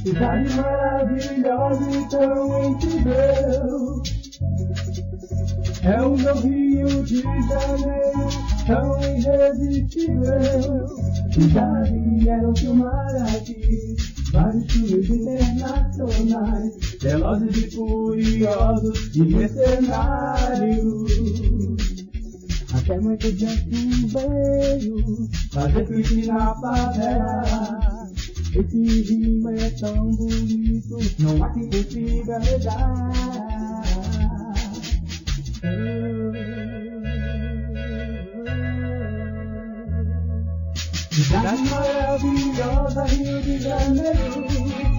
Cidade maravilhosa e tão incrível. É o meu Rio de Janeiro, tão irresistível. Cidade era o filmar aqui, vários filmes internacionais, velozes e furiosos e mercenários. Até muito gente veio fazer clipe na favela. Esse ritmo é tão bonito, não há quem consiga negar. Cidade maravilhosa, Rio de Janeiro.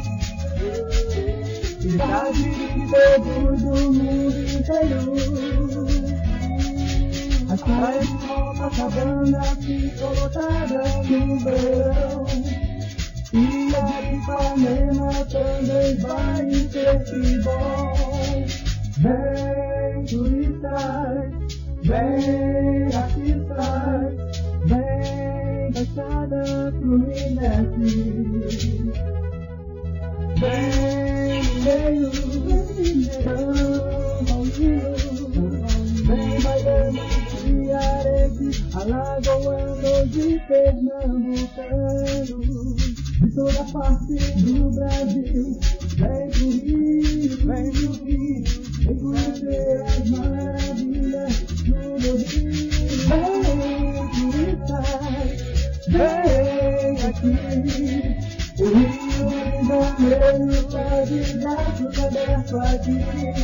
Cidade de todos do mundo inteiro. As praias de Copacabana ficam lotadas no verão. E a de Ipanema também vai ser que bom. Vem turistas, vem artistas, vem Baixada Fluminense. Vem Mineiro, São vem Miami, Cearense, Alagoanos e Pernambucanos. De toda parte do Brasil, vem pro Rio, vem conhecer as maravilhas do meu Rio. Vem turistas, vem aqui, o Rio de Janeiro tá de braços abertos aqui.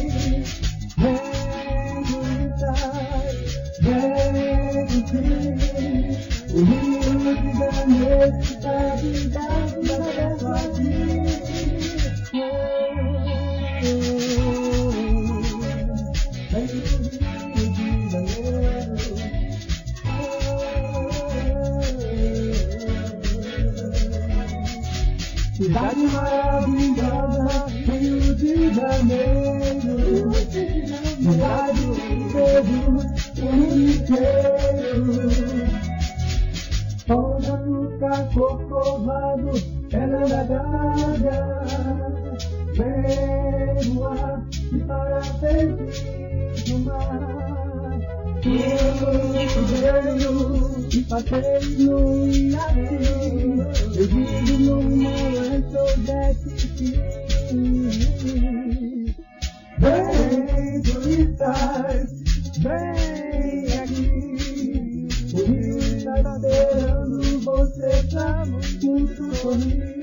Vem turistas, vem curtir, o Rio de Janeiro tá de braços abertos aqui. Vem pro Rio de Janeiro. Cidade maravilhosa, Rio de Janeiro. Cidade de todos, o mundo inteiro. Onda no Corcovado, Fernanda Gaga. Vem voar e para frente do mar. Veio e passei no iate. Eu vivo numa lanchonete. Vem turistas, vem aqui. O Rio está esperando você pra muito sorrir.